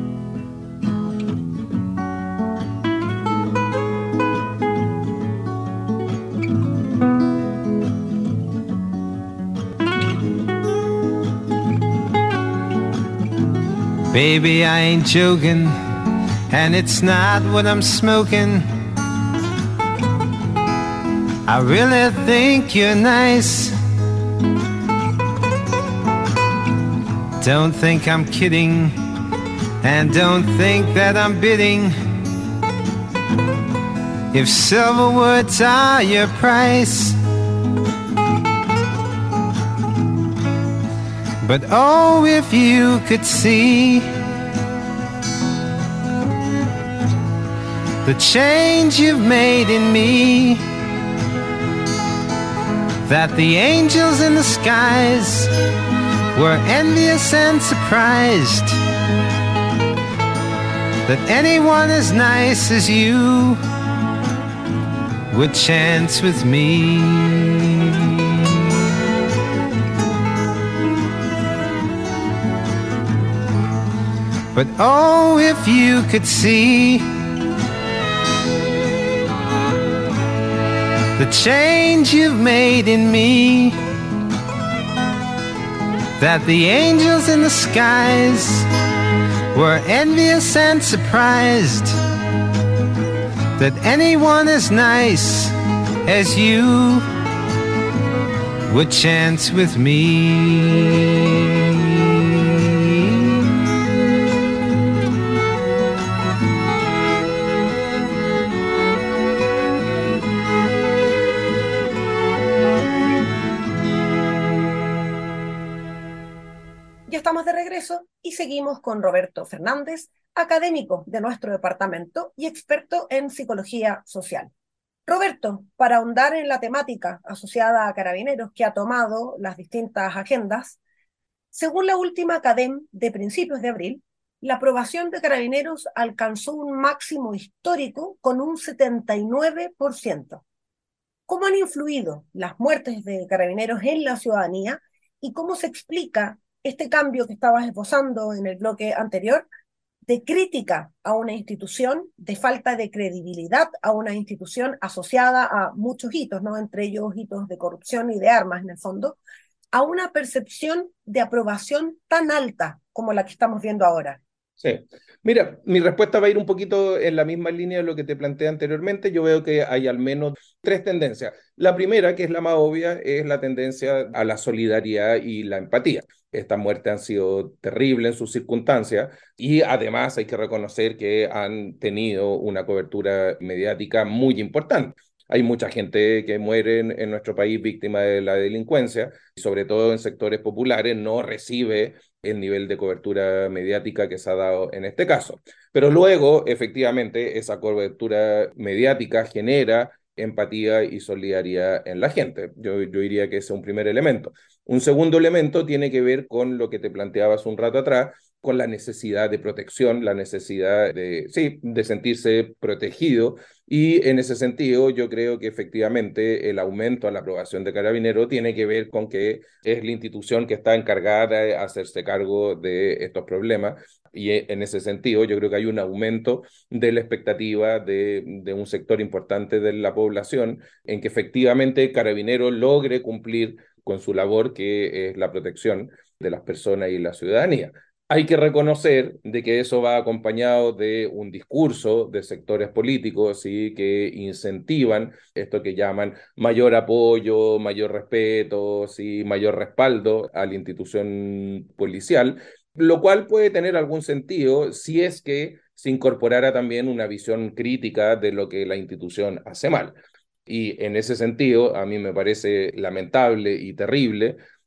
S7: Baby, I ain't joking, and it's not what I'm smoking. I really think you're nice. Don't think I'm kidding, and don't think that I'm bidding. If silver words are your price, but oh, if you could see the change you've made in me, that the angels in the skies were envious and surprised that anyone as nice as you would chance with me. But oh, if you could see the change you've made in me, that the angels in the skies were envious and surprised that anyone as nice as you would chance with me.
S2: Estamos de regreso y seguimos con Roberto Fernández, académico de nuestro departamento y experto en psicología social. Roberto, para ahondar en la temática asociada a Carabineros que ha tomado las distintas agendas, según la última CADEM de principios de abril, la aprobación de Carabineros alcanzó un máximo histórico con un setenta y nueve por ciento. ¿Cómo han influido las muertes de Carabineros en la ciudadanía y cómo se explica este cambio que estabas esbozando en el bloque anterior, de crítica a una institución, de falta de credibilidad a una institución asociada a muchos hitos, ¿no? Entre ellos hitos de corrupción y de armas en el fondo, a una percepción de aprobación tan alta como la que estamos viendo ahora?
S6: Sí. Mira, mi respuesta va a ir un poquito en la misma línea de lo que te planteé anteriormente. Yo veo que hay al menos tres tendencias. La primera, que es la más obvia, es la tendencia a la solidaridad y la empatía. Estas muertes han sido terribles en sus circunstancias y además hay que reconocer que han tenido una cobertura mediática muy importante. Hay mucha gente que muere en, en nuestro país víctima de la delincuencia, y sobre todo en sectores populares, no recibe el nivel de cobertura mediática que se ha dado en este caso. Pero luego, efectivamente, esa cobertura mediática genera empatía y solidaridad en la gente. Yo, yo diría que ese es un primer elemento. Un segundo elemento tiene que ver con lo que te planteabas un rato atrás, con la necesidad de protección, la necesidad de, sí, de sentirse protegido. Y en ese sentido, yo creo que efectivamente el aumento a la aprobación de Carabineros tiene que ver con que es la institución que está encargada de hacerse cargo de estos problemas. Y en ese sentido, yo creo que hay un aumento de la expectativa de, de un sector importante de la población en que efectivamente Carabineros logre cumplir con su labor, que es la protección de las personas y la ciudadanía. Hay que reconocer de que eso va acompañado de un discurso de sectores políticos, ¿sí?, que incentivan esto que llaman mayor apoyo, mayor respeto, ¿sí?, mayor respaldo a la institución policial, lo cual puede tener algún sentido si es que se incorporara también una visión crítica de lo que la institución hace mal. Y en ese sentido, a mí me parece lamentable y terrible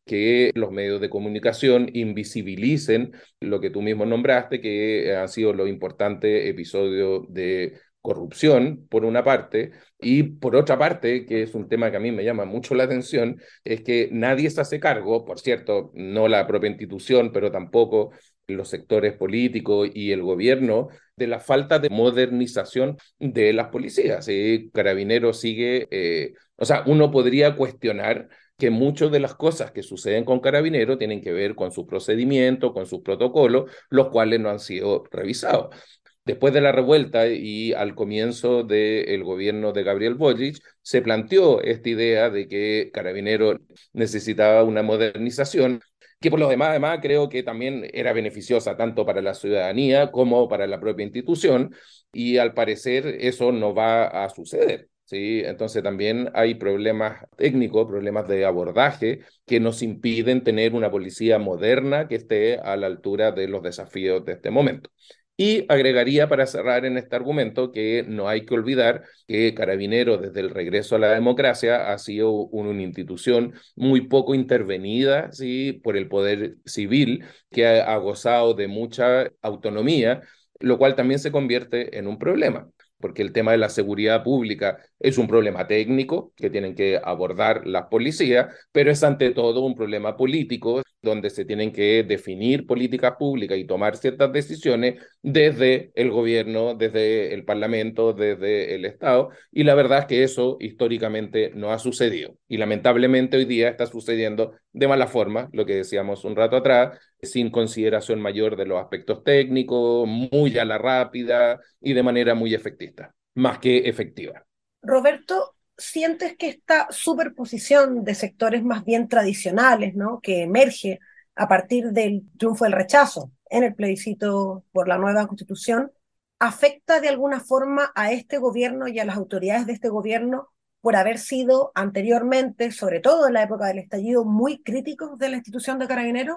S6: que los medios de comunicación invisibilicen lo que tú mismo nombraste, que han sido los importantes episodios de corrupción, por una parte, y por otra parte, que es un tema que a mí me llama mucho la atención, es que nadie se hace cargo, por cierto, no la propia institución, pero tampoco los sectores políticos y el gobierno, de la falta de modernización de las policías. ¿Sí? Carabineros sigue, eh, o sea, uno podría cuestionar que muchas de las cosas que suceden con Carabineros tienen que ver con sus procedimientos, con sus protocolos, los cuales no han sido revisados. Después de la revuelta y al comienzo del gobierno de Gabriel Boric, se planteó esta idea de que Carabineros necesitaba una modernización, que por lo demás, además, creo que también era beneficiosa tanto para la ciudadanía como para la propia institución, y al parecer eso no va a suceder. ¿Sí? Entonces también hay problemas técnicos, problemas de abordaje que nos impiden tener una policía moderna que esté a la altura de los desafíos de este momento. Y agregaría para cerrar en este argumento que no hay que olvidar que Carabineros desde el regreso a la democracia ha sido una institución muy poco intervenida, ¿sí? Por el poder civil, que ha, ha gozado de mucha autonomía, lo cual también se convierte en un problema, porque el tema de la seguridad pública es un problema técnico que tienen que abordar las policías, pero es ante todo un problema político, donde se tienen que definir políticas públicas y tomar ciertas decisiones desde el gobierno, desde el Parlamento, desde el Estado, y la verdad es que eso históricamente no ha sucedido, y lamentablemente hoy día está sucediendo de mala forma, lo que decíamos un rato atrás, sin consideración mayor de los aspectos técnicos, muy a la rápida y de manera muy efectista, más que efectiva.
S2: Roberto, ¿sientes que esta superposición de sectores más bien tradicionales, ¿no?, que emerge a partir del triunfo del rechazo en el plebiscito por la nueva Constitución, afecta de alguna forma a este gobierno y a las autoridades de este gobierno por haber sido anteriormente, sobre todo en la época del estallido, muy críticos de la institución de Carabineros?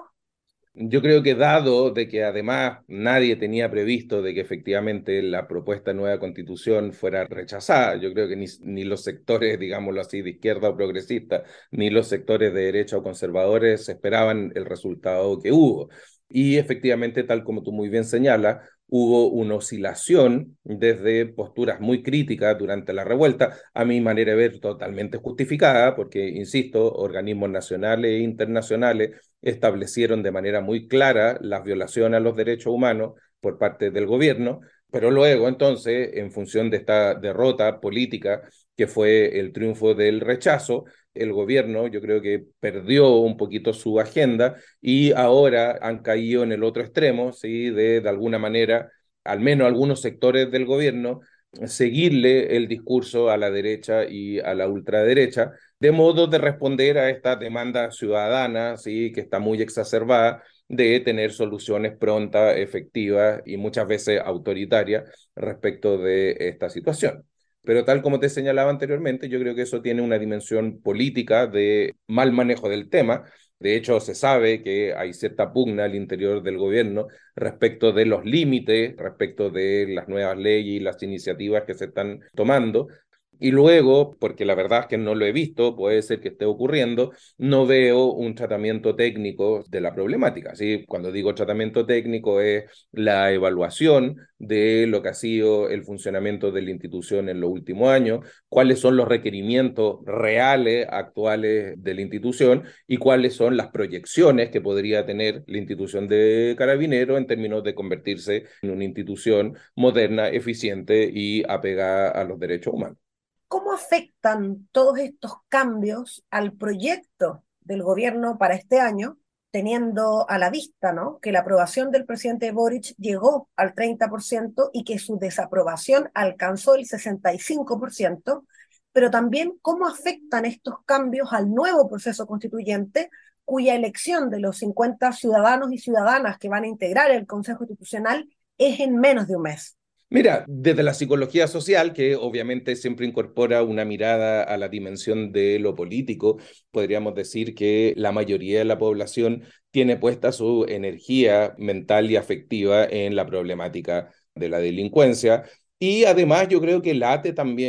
S6: Yo creo que dado de que además nadie tenía previsto de que efectivamente la propuesta de nueva constitución fuera rechazada, yo creo que ni, ni los sectores, digámoslo así, de izquierda o progresista, ni los sectores de derecha o conservadores esperaban el resultado que hubo. Y efectivamente, tal como tú muy bien señalas, hubo una oscilación desde posturas muy críticas durante la revuelta, a mi manera de ver totalmente justificada, porque, insisto, organismos nacionales e internacionales establecieron de manera muy clara las violaciones a los derechos humanos por parte del gobierno, pero luego entonces, en función de esta derrota política que fue el triunfo del rechazo, el gobierno yo creo que perdió un poquito su agenda y ahora han caído en el otro extremo, ¿sí? de, de alguna manera, al menos algunos sectores del gobierno, seguirle el discurso a la derecha y a la ultraderecha, de modo de responder a esta demanda ciudadana, ¿sí? que está muy exacerbada, de tener soluciones prontas, efectivas y muchas veces autoritarias respecto de esta situación. Pero tal como te señalaba anteriormente, yo creo que eso tiene una dimensión política de mal manejo del tema. De hecho, se sabe que hay cierta pugna al interior del gobierno respecto de los límites, respecto de las nuevas leyes y las iniciativas que se están tomando. Y luego, porque la verdad es que no lo he visto, puede ser que esté ocurriendo, no veo un tratamiento técnico de la problemática. ¿Sí? Cuando digo tratamiento técnico es la evaluación de lo que ha sido el funcionamiento de la institución en los últimos años, cuáles son los requerimientos reales, actuales de la institución y cuáles son las proyecciones que podría tener la institución de Carabineros en términos de convertirse en una institución moderna, eficiente y apegada a los derechos humanos.
S2: ¿Cómo afectan todos estos cambios al proyecto del gobierno para este año, teniendo a la vista, ¿no?, que la aprobación del presidente Boric llegó al treinta por ciento y que su desaprobación alcanzó el sesenta y cinco por ciento, pero también cómo afectan estos cambios al nuevo proceso constituyente, cuya elección de los cincuenta ciudadanos y ciudadanas que van a integrar el Consejo Constitucional es en menos de un mes?
S6: Mira, desde la psicología social, que obviamente siempre incorpora una mirada a la dimensión de lo político, podríamos decir que la mayoría de la población tiene puesta su energía mental y afectiva en la problemática de la delincuencia. Y además yo creo que late también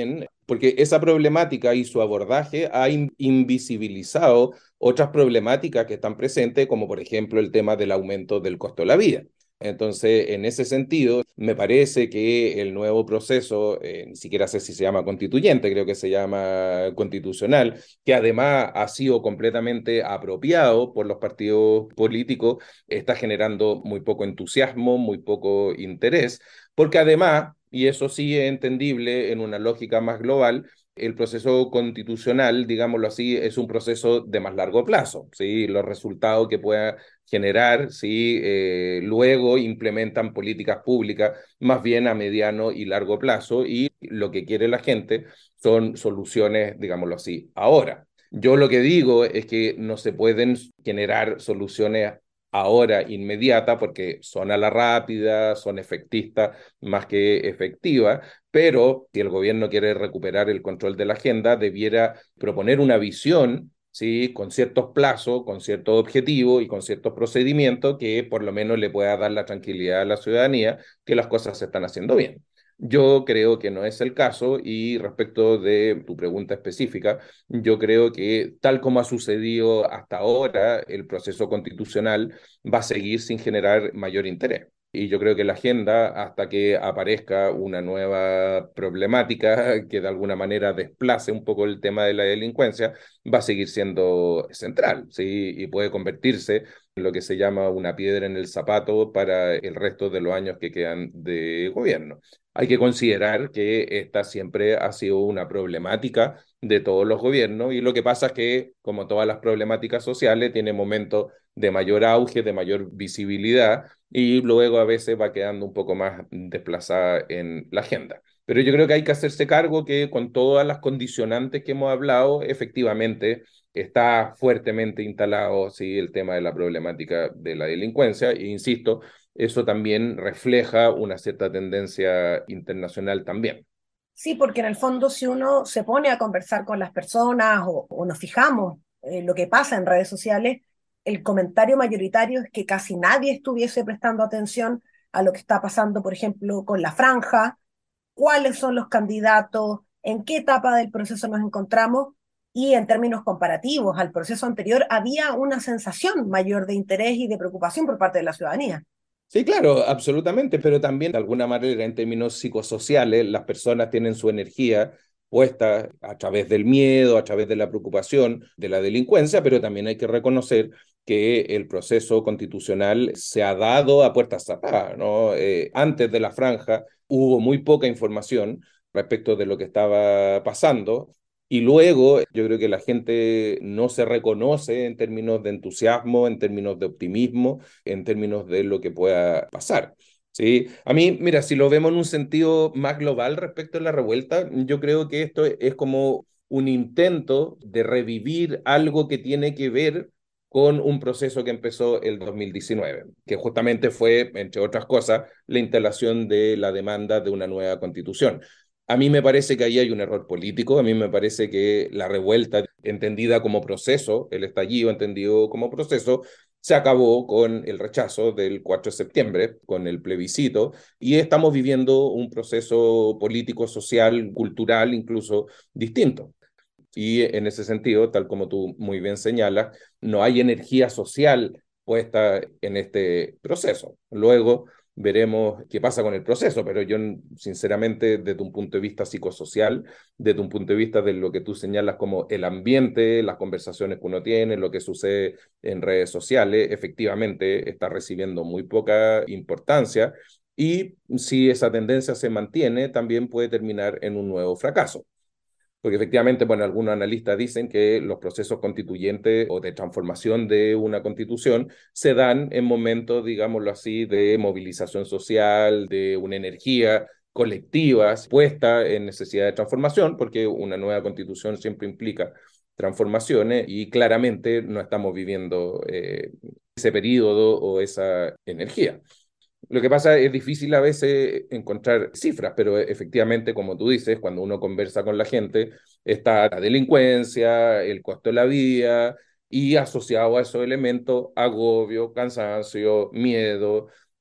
S6: porque esa problemática y su abordaje ha in- invisibilizado otras problemáticas que están presentes, como por ejemplo el tema del aumento del costo de la vida. Entonces, en ese sentido, me parece que el nuevo proceso, eh, ni siquiera sé si se llama constituyente, creo que se llama constitucional, que además ha sido completamente apropiado por los partidos políticos, está generando muy poco entusiasmo, muy poco interés, porque además, y eso sí es entendible en una lógica más global, el proceso constitucional, digámoslo así, es un proceso de más largo plazo, ¿sí? Los resultados que pueda generar, ¿sí? Eh, luego implementan políticas públicas más bien a mediano y largo plazo, y lo que quiere la gente son soluciones, digámoslo así, ahora. Yo lo que digo es que no se pueden generar soluciones ahora inmediata porque son a la rápida, son efectistas más que efectivas, pero si el gobierno quiere recuperar el control de la agenda, debiera proponer una visión, ¿sí? Con ciertos plazos, con ciertos objetivos y con ciertos procedimientos que por lo menos le pueda dar la tranquilidad a la ciudadanía que las cosas se están haciendo bien. Yo creo que no es el caso, y respecto de tu pregunta específica, yo creo que tal como ha sucedido hasta ahora, el proceso constitucional va a seguir sin generar mayor interés. Y yo creo que la agenda, hasta que aparezca una nueva problemática que de alguna manera desplace un poco el tema de la delincuencia, va a seguir siendo central, ¿sí? Y puede convertirse en lo que se llama una piedra en el zapato para el resto de los años que quedan de gobierno. Hay que considerar que esta siempre ha sido una problemática de todos los gobiernos, y lo que pasa es que, como todas las problemáticas sociales, tiene momentos de mayor auge, de mayor visibilidad, y luego a veces va quedando un poco más desplazada en la agenda. Pero yo creo que hay que hacerse cargo que con todas las condicionantes que hemos hablado, efectivamente está fuertemente instalado, sí, el tema de la problemática de la delincuencia, e insisto, eso también refleja una cierta tendencia internacional también.
S2: Sí, porque en el fondo si uno se pone a conversar con las personas o, o nos fijamos en lo que pasa en redes sociales, el comentario mayoritario es que casi nadie estuviese prestando atención a lo que está pasando, por ejemplo, con la franja, cuáles son los candidatos, en qué etapa del proceso nos encontramos, y en términos comparativos al proceso anterior había una sensación mayor de interés y de preocupación por parte de la ciudadanía.
S6: Sí, claro, absolutamente, pero también de alguna manera en términos psicosociales las personas tienen su energía puesta a través del miedo, a través de la preocupación, de la delincuencia, pero también hay que reconocer que el proceso constitucional se ha dado a puertas cerradas, ¿no? Eh, antes de la franja hubo muy poca información respecto de lo que estaba pasando. Y luego yo creo que la gente no se reconoce en términos de entusiasmo, en términos de optimismo, en términos de lo que pueda pasar. ¿Sí? A mí, mira, si lo vemos en un sentido más global respecto a la revuelta, yo creo que esto es como un intento de revivir algo que tiene que ver con un proceso que empezó el dos mil diecinueve, que justamente fue, entre otras cosas, la instalación de la demanda de una nueva constitución. A mí me parece que ahí hay un error político, a mí me parece que la revuelta entendida como proceso, el estallido entendido como proceso, se acabó con el rechazo del cuatro de septiembre, con el plebiscito, y estamos viviendo un proceso político, social, cultural, incluso distinto. Y en ese sentido, tal como tú muy bien señalas, no hay energía social puesta en este proceso. Luego veremos qué pasa con el proceso, pero yo sinceramente desde un punto de vista psicosocial, desde un punto de vista de lo que tú señalas como el ambiente, las conversaciones que uno tiene, lo que sucede en redes sociales, efectivamente está recibiendo muy poca importancia, y si esa tendencia se mantiene, también puede terminar en un nuevo fracaso. Porque efectivamente, bueno, algunos analistas dicen que los procesos constituyentes o de transformación de una constitución se dan en momentos, digámoslo así, de movilización social, de una energía colectiva puesta en necesidad de transformación, porque una nueva constitución siempre implica transformaciones, y claramente no estamos viviendo eh, ese periodo o esa energía. Lo que pasa es difícil a veces encontrar cifras, pero efectivamente, como tú dices, cuando uno conversa con la gente, está la delincuencia, el costo de la vida, y asociado a esos elementos, agobio, cansancio, miedo,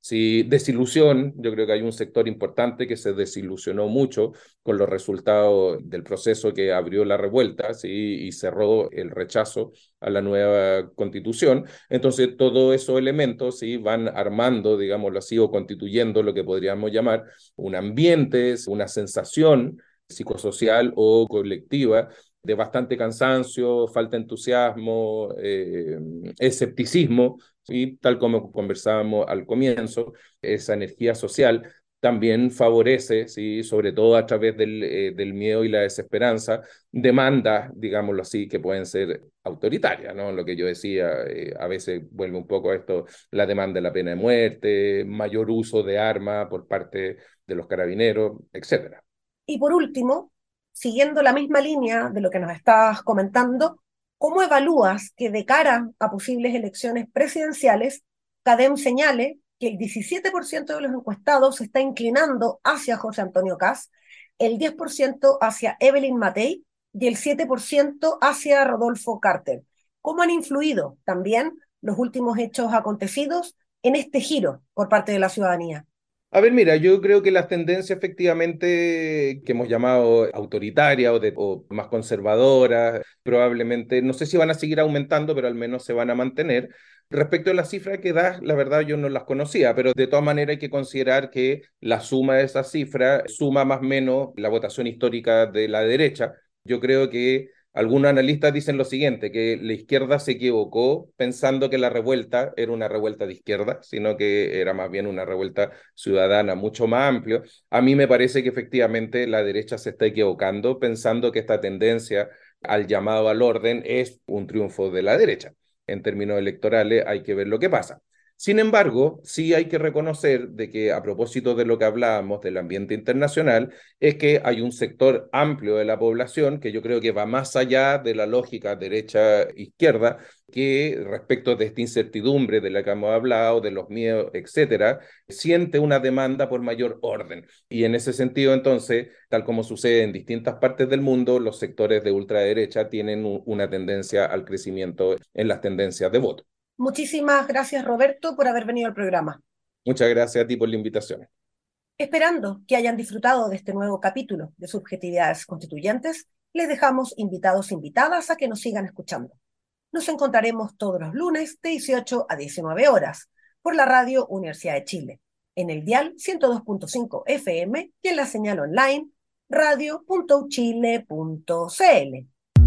S6: Sí, desilusión, yo creo que hay un sector importante que se desilusionó mucho con los resultados del proceso que abrió la revuelta, ¿sí? Y cerró el rechazo a la nueva constitución. Entonces, todos esos elementos, ¿sí? Van armando, digámoslo así, o constituyendo lo que podríamos llamar un ambiente, una sensación psicosocial o colectiva de bastante cansancio, falta de entusiasmo, eh, escepticismo, ¿sí? Tal como conversábamos al comienzo, esa energía social también favorece, ¿sí? Sobre todo a través del, eh, del miedo y la desesperanza, demandas, digámoslo así, que pueden ser autoritarias, ¿no? Lo que yo decía, eh, a veces vuelve un poco a esto, la demanda de la pena de muerte, mayor uso de armas por parte de los carabineros, etcétera.
S2: Y por último, siguiendo la misma línea de lo que nos estás comentando, ¿cómo evalúas que de cara a posibles elecciones presidenciales, CADEM señale que el diecisiete por ciento de los encuestados se está inclinando hacia José Antonio Kast, el diez por ciento hacia Evelyn Matei y el siete por ciento hacia Rodolfo Carter? ¿Cómo han influido también los últimos hechos acontecidos en este giro por parte de la ciudadanía?
S6: A ver, mira, yo creo que las tendencias efectivamente que hemos llamado autoritarias o, de, o más conservadoras, probablemente, no sé si van a seguir aumentando, pero al menos se van a mantener. Respecto a las cifras que das, la verdad yo no las conocía, pero de todas maneras hay que considerar que la suma de esas cifras suma más o menos la votación histórica de la derecha. Yo creo que algunos analistas dicen lo siguiente, que la izquierda se equivocó pensando que la revuelta era una revuelta de izquierda, sino que era más bien una revuelta ciudadana mucho más amplia. A mí me parece que efectivamente la derecha se está equivocando pensando que esta tendencia al llamado al orden es un triunfo de la derecha. En términos electorales hay que ver lo que pasa. Sin embargo, sí hay que reconocer de que a propósito de lo que hablábamos del ambiente internacional, es que hay un sector amplio de la población que yo creo que va más allá de la lógica derecha-izquierda, que respecto de esta incertidumbre de la que hemos hablado, de los miedos, etcétera, siente una demanda por mayor orden. Y en ese sentido, entonces, tal como sucede en distintas partes del mundo, los sectores de ultraderecha tienen un, una tendencia al crecimiento en las tendencias de voto.
S2: Muchísimas gracias, Roberto, por haber venido al programa.
S6: Muchas gracias a ti por la invitación.
S2: Esperando que hayan disfrutado de este nuevo capítulo de Subjetividades Constituyentes, les dejamos invitados e invitadas a que nos sigan escuchando. Nos encontraremos todos los lunes de dieciocho a diecinueve horas por la radio Universidad de Chile, en el dial ciento dos punto cinco F M y en la señal online radio punto u chile punto c l.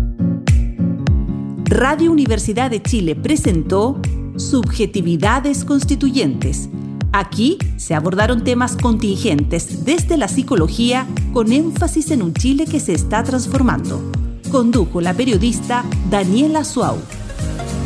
S1: Radio Universidad de Chile presentó Subjetividades Constituyentes. Aquí se abordaron temas contingentes desde la psicología con énfasis en un Chile que se está transformando. Condujo la periodista Daniela Suau.